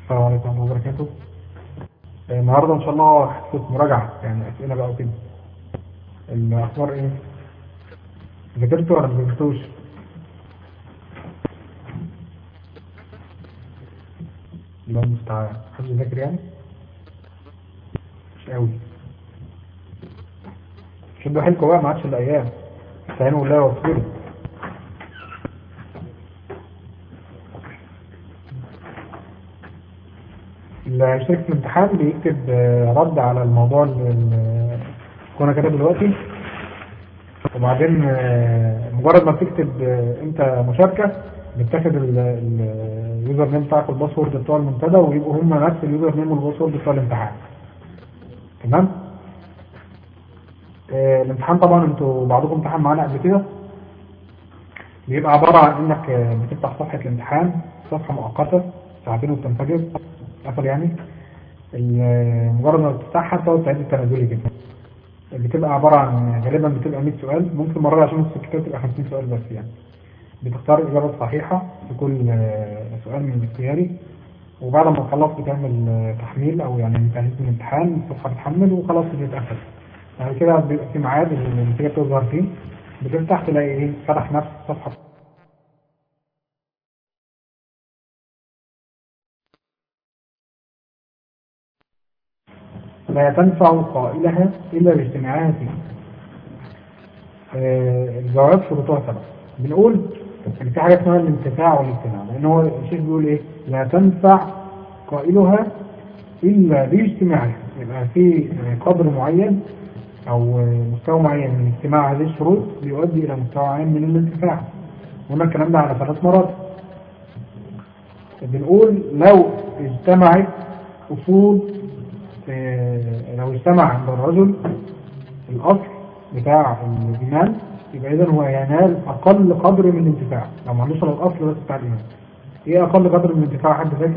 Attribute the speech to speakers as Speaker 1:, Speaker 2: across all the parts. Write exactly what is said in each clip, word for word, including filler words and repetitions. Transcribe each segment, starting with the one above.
Speaker 1: السلام عليكم ورحمة الله وبركاته. آه، النهارده إن شاء الله حصة مراجعة، يعني أسئلة بقى وكده. الأخبار إيه؟ ذاكرتوا ولا ما ذاكرتوش؟ الله المستعان. حد ذاكر يعني؟ مش قوي. شدوا حيلكوا بقى، ما عادش إلا أيام. استعينوا بالله واصبروا. اللي هيشترك في الامتحان بيكتب آه، رد على الموضوع اللي كنا كاتبه دلوقتي، وبعدين آه، مجرد ما بتكتب آه، انت مشاركة بتاخد اليوزر نيم بتاعك والباسورد بتوع المنتدى، ويبقوا هم نفس اليوزر نيم والباسورد بتوع الامتحان. تمام؟ آه، الامتحان طبعا انتوا بعضكم امتحان معانا قبل كده. بيبقى عبارة عن انك آه، بتفتح صفحة الامتحان، صفحة مؤقتة ساعتين وبتنفجر قفل يعني. ال- مجرد ما بتفتحها بتقعد تعد التنازلي كده. بتبقى عبارة عن غالبا بتبقى مية سؤال، ممكن مرة عشان نص الكتاب تبقى خمسين سؤال بس يعني. بتختار الإجابة الصحيحة في كل آه، سؤال من الاختياري، وبعد ما تخلص بتعمل آه، تحميل أو يعني تجهيز الامتحان، الصفحة بتحمل وخلاص بتتقفل. بعد كده بيبقى في ميعاد النتيجة بتظهر فيه، بتفتح تلاقي إيه فتح نفس الصفحة. لا تنفع قائلها إلا باجتماعها فيه. آه، الجواب شروطها سبعة. بنقول إن في حاجة اسمها الانتفاع والاجتماع، لأن هو الشيخ بيقول إيه؟ لا تنفع قائلها إلا باجتماعها. يبقى في قدر معين أو مستوى معين من اجتماع هذه الشروط بيؤدي إلى مستوى معين من الانتفاع. هنا الكلام ده على ثلاث مرات. بنقول لو اجتمعت أصول، آه، لو اجتمع عند الرجل الأصل بتاع الإيمان، يبقى إذا هو ينال أقل قدر من الانتفاع لو ما عندوش الأصل بس بتاع الإيمان. إيه أقل قدر من الانتفاع؟ حد فاكر؟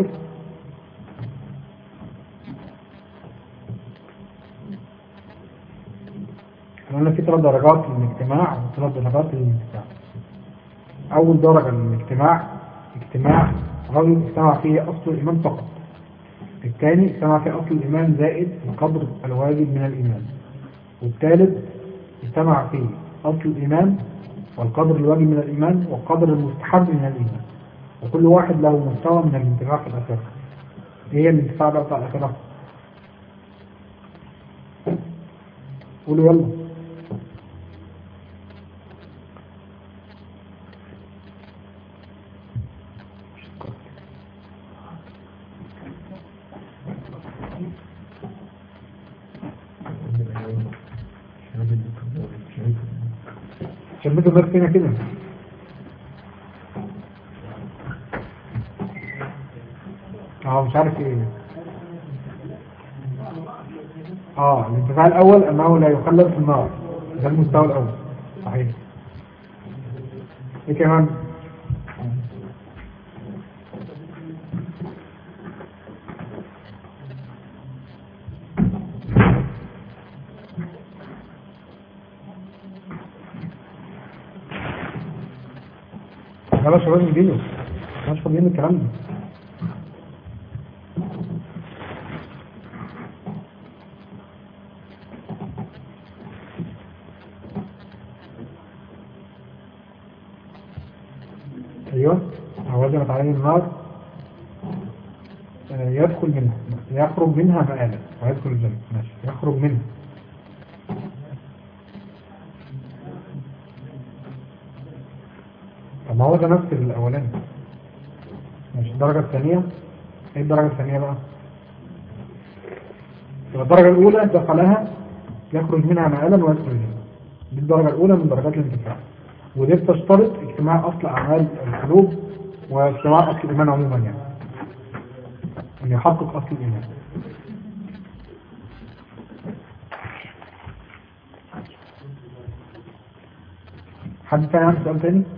Speaker 1: احنا قلنا في ثلاث درجات للاجتماع وثلاث درجات للانتفاع. أول درجة للاجتماع اجتماع رجل اجتمع فيه أصل الإيمان فقط. الثاني اجتمع فيه أصل الإيمان زائد القدر الواجب من الإيمان. والثالث اجتمع فيه أصل الإيمان والقدر الواجب من الإيمان والقدر المستحب من الإيمان، وكل واحد له مستوى من الانتفاع في الآخرة. إيه هي الانتفاع بقى بتاع الآخرة؟ قولوا يلا. شبكوا النار فينا كده. اه مش عارف ايه. اه الانتفاع الاول انه لا يخلد في النار، ده المستوى الاول. صحيح. ايه كمان؟ خلاص يا راجل دينه مش فاضيين الكلام ده. ايوه وجبت عليه النار آه، يدخل منها، يخرج منها مآلا ويدخل الجنة. ماشي، يخرج منها. طب ما هو ده نفس الاولاني. ماشي، الدرجة الثانية. ايه الدرجة الثانية بقى؟ يبقى الدرجة الأولى دخلها يخرج منها مآلا ويدخل الجنة. دي الدرجة الأولى من درجات الانتفاع، ودي بتشترط اجتماع أصل أعمال القلوب واجتماع أصل الإيمان عموما، يعني أن يحقق أصل الإيمان. حد تاني عنده سؤال تاني؟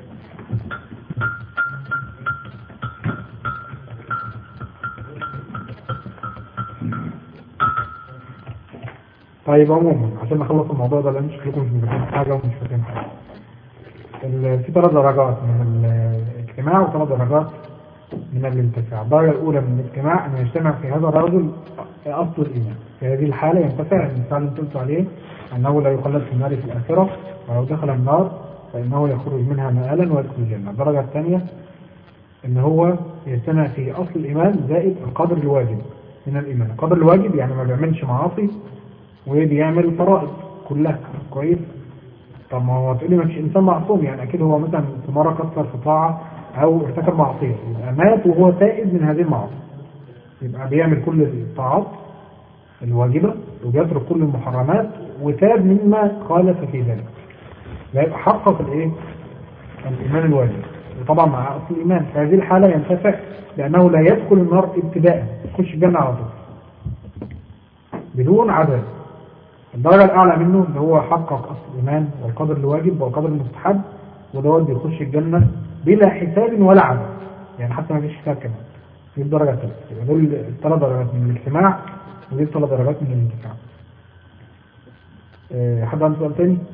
Speaker 1: طيب عموما عشان نخلص الموضوع ده، لان شكلكم مش فاهمين حاجه ومش فاهمين حاجه. ال- في ثلاث درجات من الاجتماع وثلاث درجات من الانتفاع. الدرجة الأولى من الاجتماع أن يجتمع في هذا الرجل أصل الإيمان. في هذه الحالة ينتفع المثال اللي قلت عليه أنه لا يخلد في النار في الآخرة، ولو دخل النار فإنه يخرج منها مآلا ويدخل الجنة. الدرجة الثانية أن هو يجتمع في أصل الإيمان زائد القدر الواجب من الإيمان. القدر الواجب يعني ما بيعملش معاصي وبيعمل فرائض كلها كويس. طب ما هو تقول لي ما فيش إنسان معصوم، يعني أكيد هو مثلا في مرة كسر في طاعة أو ارتكب معصية، يبقى مات وهو تائب من هذه المعاصي، يبقى بيعمل كل الطاعات الواجبة وبيترك كل المحرمات وتاب مما خالف في ذلك، يبقى حقق الايه الإيمان الواجب. وطبعا مع أصل الإيمان في هذه الحالة ينتفع لأنه لا يدخل النار ابتداء، يخش الجنة على طول بدون عذاب. الدرجة الأعلى منه اللي هو حقق أصل الإيمان والقدر الواجب والقدر المستحب، ودوت بيخش الجنة بلا حساب ولا عذاب، يعني حتى ما فيش حساب كمان. دي الدرجة الثالثة. يبقى دول الثلاث درجات من الاجتماع ودي الثلاث درجات من الانتفاع. أه حد عنده سؤال تاني؟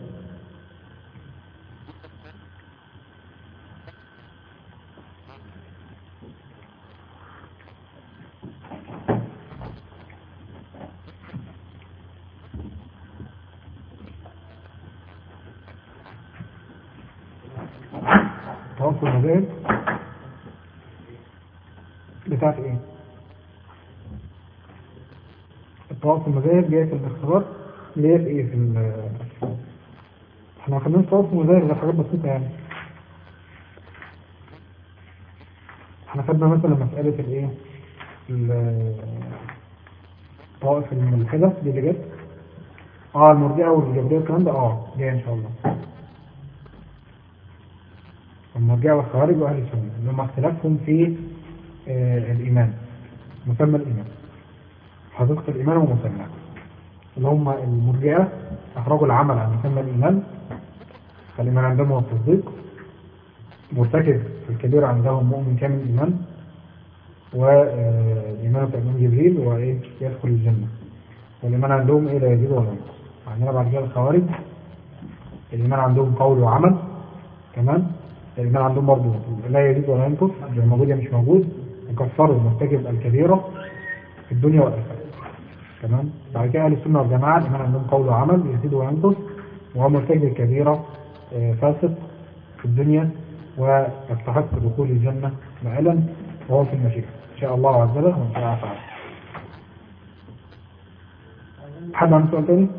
Speaker 1: توقف المذاهب بتاعت ايه؟ الطواف المذاهب جاية في الاختبار اللي هي في ايه؟ في ال احنا ما خدناش طواف المذاهب غير حاجات بسيطة يعني. احنا خدنا مثلا مسألة الايه؟ الطوائف الملحدة دي اللي جت اه المرجئة والجبرية والكلام ده اه جاي ان شاء الله. المرجئة والخوارج واهل السنة اللي هم اختلافهم في آه الإيمان، مسمى الإيمان، حقيقة الإيمان ومسمى. اللي هم المرجئة أخرجوا العمل عن مسمى الإيمان، فالإيمان عندهم هو التصديق، مرتكب في الكبير عندهم مؤمن كامل الإيمان، والإيمان بتأمين جبريل وإيه يدخل الجنة. والإيمان عندهم إيه لا يزيد ولا ينقص. عندنا بعد كده الخوارج الإيمان عندهم قول وعمل كمان، الإيمان عندهم برضه لا يزيد ولا ينقص، اللي موجود يا مش موجود، وكفروا المرتكب الكبيرة في الدنيا والآخرة. تمام. بعد كده أهل السنة والجماعة الإيمان عندهم قول وعمل يزيد وينقص، وهو مرتكب الكبيرة فاسد في الدنيا ويستحق دخول الجنة مآلا وهو في المشيئة إن شاء الله عز وجل وإن شاء الله تعالى. حد عنده سؤال تاني؟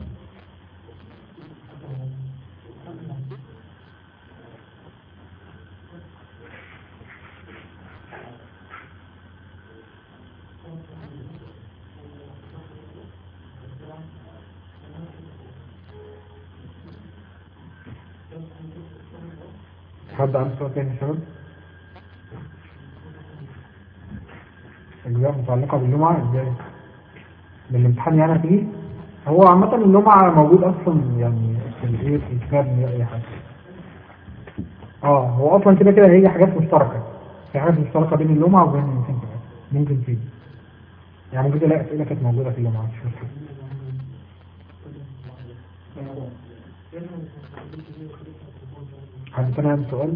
Speaker 1: حد عنده سؤال تاني يا شباب؟ أجزاء متعلقة بالجمعة ازاي؟ بالامتحان يعني فيه؟ هو عامة الجمعة موجود أصلا يعني في الإيه في الكتاب من أي حاجة. اه هو أصلا كده كده هي حاجات مشتركة، في حاجات مشتركة بين الجمعة وبين الممكن كمان ممكن فيه يعني ممكن تلاقي أسئلة كانت موجودة في الجمعة مش مشكلة. حد تاني عنده سؤال؟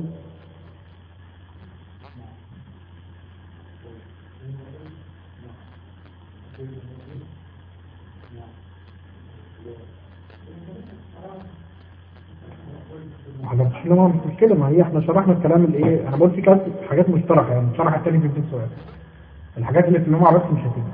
Speaker 1: حاجات مش لما مش مشكلة، ما هي احنا شرحنا الكلام الايه، انا بقول في كانت حاجات مشتركة يعني الشرح التاني في الفيديو سؤال، الحاجات اللي في الجمعة بس مش هتيجي.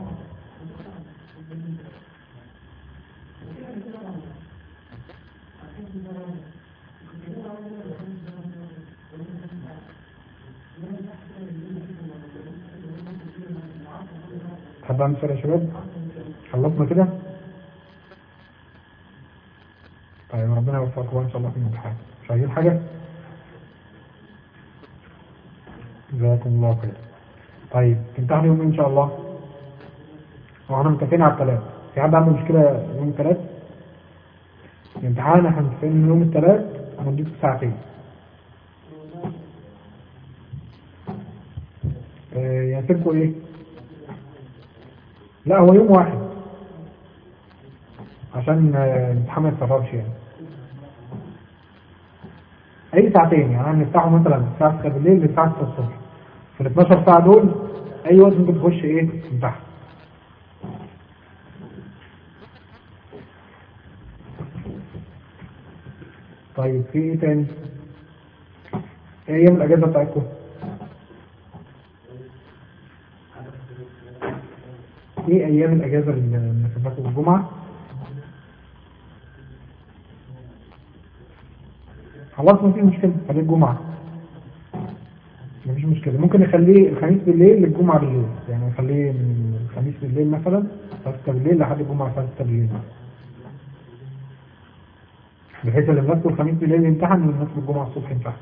Speaker 1: حد عنده سؤال يا شباب؟ خلصنا كده؟ طيب ربنا يوفقكم ان شاء الله في الامتحان. مش عايزين حاجة؟ جزاكم الله خير. طيب تمتحن يوم ان شاء الله؟ واحنا متفقين على الثلاث، في حد عنده مشكلة يوم الثلاث؟ الامتحان احنا متفقين يوم الثلاث هنديكم ساعتين. اه يناسبكم ايه؟ لا هو يوم واحد عشان الامتحان ما يتكررش يعني. اي ساعتين يعني هنفتحه مثلا الساعة ستة بالليل للساعة ستة الصبح في في ال اتناشر ساعة دول اي وقت ممكن تخش ايه تمتحن. طيب في ايه تاني؟ ايه ايام الاجازة بتاعتكم؟ ايه ايام الاجازة اللي فاتت؟ الجمعة؟ خلاص مفيش مشكلة، خليه الجمعة مفيش مشكلة. ممكن نخليه الخميس بالليل للجمعة بالليل، يعني نخليه من الخميس بالليل مثلا الساعة ستة بالليل لحد الجمعة الساعة ستة بالليل، بحيث اللي الناس الخميس بالليل يمتحن والناس الجمعة الصبح يمتحن.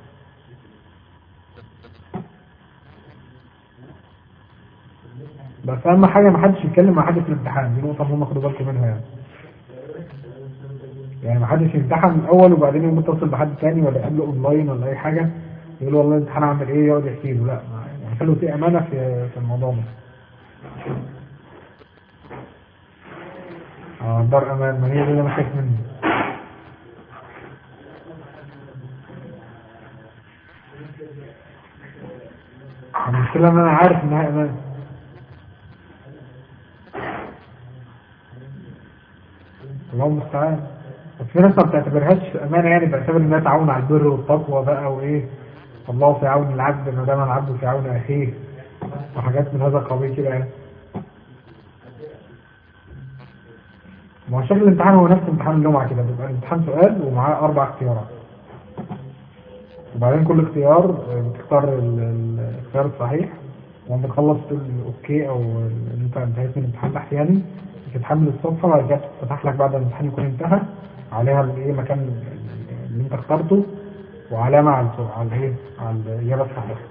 Speaker 1: بس اهم حاجة محدش يتكلم مع حد في الامتحان، دي نقطة مهمة خدوا بالكم منها يعني. يعني محدش يمتحن الاول وبعدين يقوم يتصل بحد تاني ولا يقابله اونلاين ولا اي حاجة يقول له والله الامتحان عامل ايه يقعد يحكي له، لا يعني خلوا في امانة في في الموضوع ده. اه دار امان، ما هي دي اللي انا خايف منه. المشكلة ان انا عارف انها امان. الله المستعان. بس في ناس ما بتعتبرهاش امانة، يعني بتعتبر انها تعاون على البر والتقوى بقى وايه، الله في عون العبد ما دام العبد في عون اخيه وحاجات من هذا القبيل كده يعني. ما هو شكل الامتحان هو نفس امتحان الجمعة كده، بيبقى الامتحان سؤال ومعاه اربع اختيارات، وبعدين كل اختيار بتختار ال- ال- الاختيار الصحيح، وانت تخلص تقول اوكي او ان انت انتهيت من الامتحان تحت يعني، بتتحمل الصفحه وبعد كده تفتح لك بعد ما الامتحان يكون انتهى عليها الايه مكان اللي انت اخترته وعلامه على السؤال على الايه على الاجابه الصحيحه.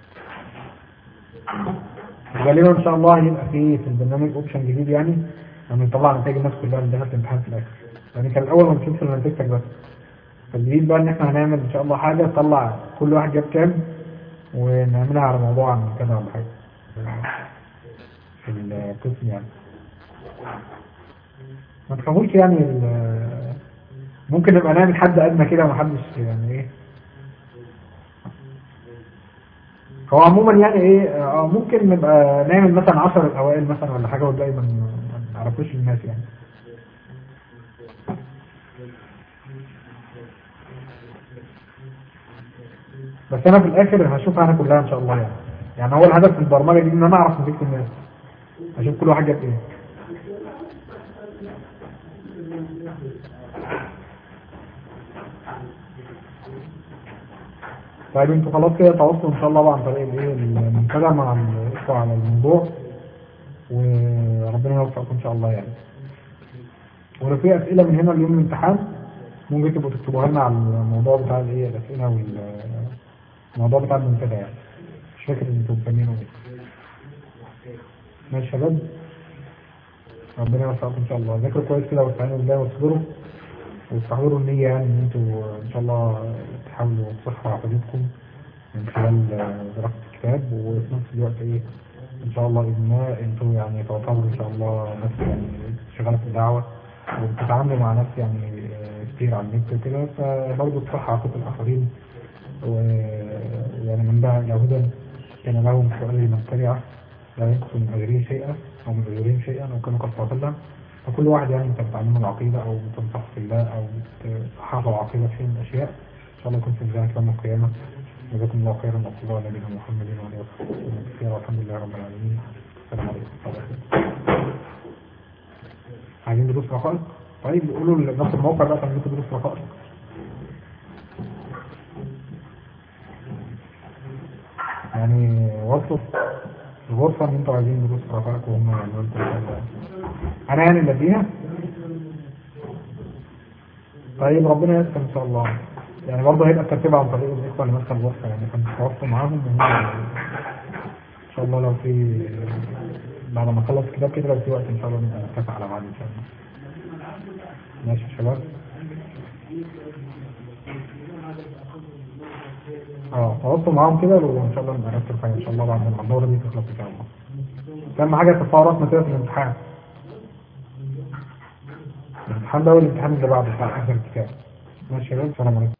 Speaker 1: غالبا ان شاء الله هيبقى في في البرنامج اوبشن جديد يعني لما يطلع نتائج الناس كلها اللي دخلت الامتحان في الاخر، يعني كان الاول ما بتشوفش الا نتيجتك بس. فالجديد بقى ان احنا هنعمل ان شاء الله حاجه تطلع كل واحد جاب كام ونعملها على موضوع عن كذا ولا حاجه في القسم يعني. ما تخافوش يعني ال- ممكن نبقى نعمل حد ادنى كده ومحدش يعني ايه. هو عموما يعني ايه اه ممكن نبقى نعمل مثلا عشر الاوائل مثلا ولا حاجه والباقي ما ما نعرفوش الناس يعني. بس انا في الاخر هشوفها انا كلها ان شاء الله يعني. يعني هو الهدف من البرمجه دي ان انا اعرف نتيجه الناس، اشوف كل واحد جاب ايه. طيب انتوا خلاص كده تواصلوا ان شاء الله بقى عن طريق الايه المنتدى مع الاخوه على الموضوع، وربنا يوفقكم ان شاء الله يعني. ولو في اسئله من هنا اليوم الامتحان ممكن تبقوا تكتبوها لنا على الموضوع بتاع الايه الاسئله والموضوع بتاع المنتدى يعني. مش فاكر انتوا مسمينه ايه. ماشي يا شباب، ربنا يوفقكم ان شاء الله. ذاكروا كويس كده واستعينوا بالله واصبروا واستحضروا النية يعني ان انتوا ان شاء الله تحاولوا تصحوا عقيدتكم من خلال دراسة الكتاب، وفي نفس الوقت ايه ان شاء الله باذن الله انتوا يعني تعتبروا ان شاء الله ناس يعني شغالة في الدعوة وبتتعاملوا مع ناس يعني كتير على النت وكده، فبرضه تصحوا عقيدة الاخرين. ويعني من دعا الى هدى كان لهم سؤال من تبعه لا ينقص من اجرهم شيئا او من اجرهم شيئا او كما قد قال. فكل واحد يعني انت بتعلمه العقيدة او بتنصح في الله او بتصححه عقيدة في من الاشياء ان شاء الله يكون في ميزانك يوم القيامة. جزاكم الله خيرا وصلى الله على نبينا محمد وعلى اله وصحبه وسلم والحمد لله رب العالمين. السلام عليكم ورحمة الله وبركاته. عايزين دروس رقائق؟ طيب قولوا لنفس الموقع بقى تعملوا دروس رقائق. يعني وصلوا الغرفة ان انتوا عايزين دروس رقائق وهم يعملوا لكم انا يعني اللي اديها. طيب ربنا يستر ان شاء الله. يعني برضه هيبقى الترتيب عن طريق الاخوه اللي ماسكه الغرفه يعني، فنتواصل معاهم وهم ان شاء الله لو في بعد ما اخلص الكتاب كده لو في وقت ان شاء الله نبقى نتفق على بعض ان شاء الله. ماشي يا شباب. اه تواصلوا معاهم كده وان شاء الله نبقى نرتب حاجه ان شاء الله بعد ما الدوره دي تخلص ان شاء الله. اهم حاجه ترفعوا راسنا كده في الامتحان. الامتحان ده هو الامتحان اللي بعده بتاع اخر الكتاب. ماشي يا شباب، السلام عليكم.